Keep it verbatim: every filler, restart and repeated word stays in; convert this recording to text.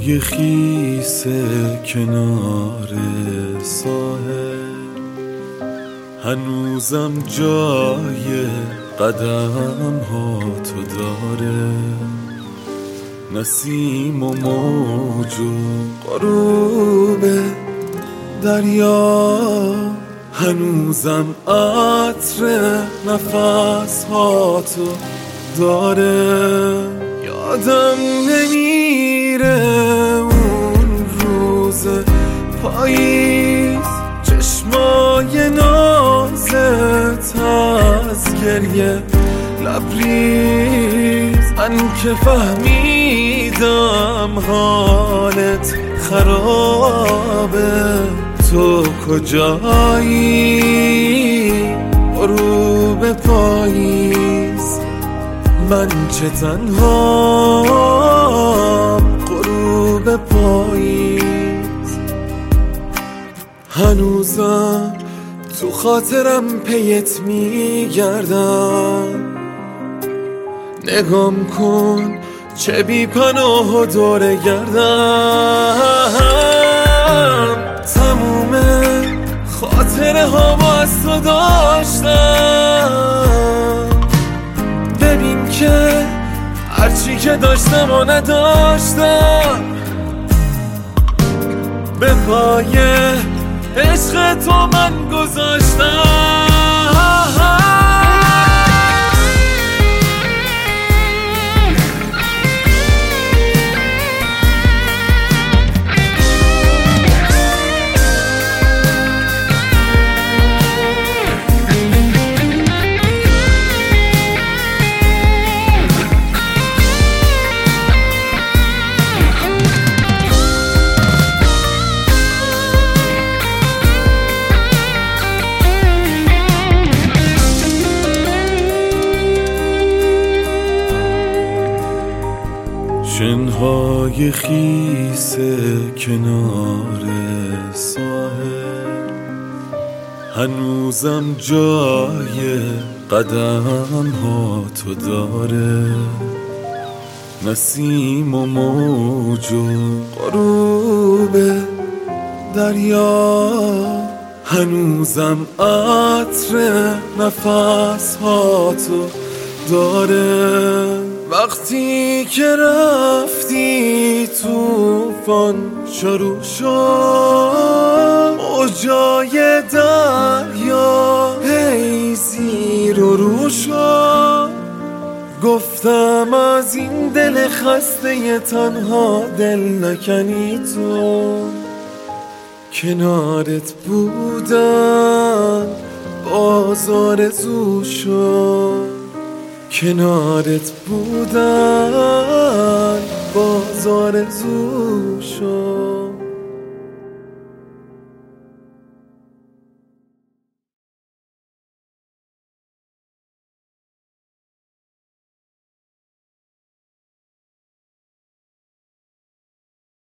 شنهای خیس کنار ساحل هنوزم جای قدم ها تو داره، نسیم و موج و غروب دریا هنوزم عطر نفس ها تو داره. یادم نمیره اون روز پاییز، چشمای نازت از گریه لبریز، من که فهمیدم حالت خرابه، تو کجایی غروب پاییز، من چه تنهام غروب پاییز. هنوزم تو خاطرم پیت میگردم، نگام کن چه بی پناه و دور گردم، تموم خاطره ها از تو داشتم، ببین که هرچی که داشتم و نداشتم، به پای عشق تو من گذاشتم. شنهای خیس کنار ساحل هنوزم جای قدم ها تو داره، نسیم و موج و غروب دریا هنوزم عطر نفس ها تو داره. وقتی که رفتی توفان شروع شد، موجای دریا هی زیر و رو شد، گفتم از این دل خسته تنها دل نکنی تو، کنارت بودم باز آرزو شد، کنارت بودن باز آرزو شد.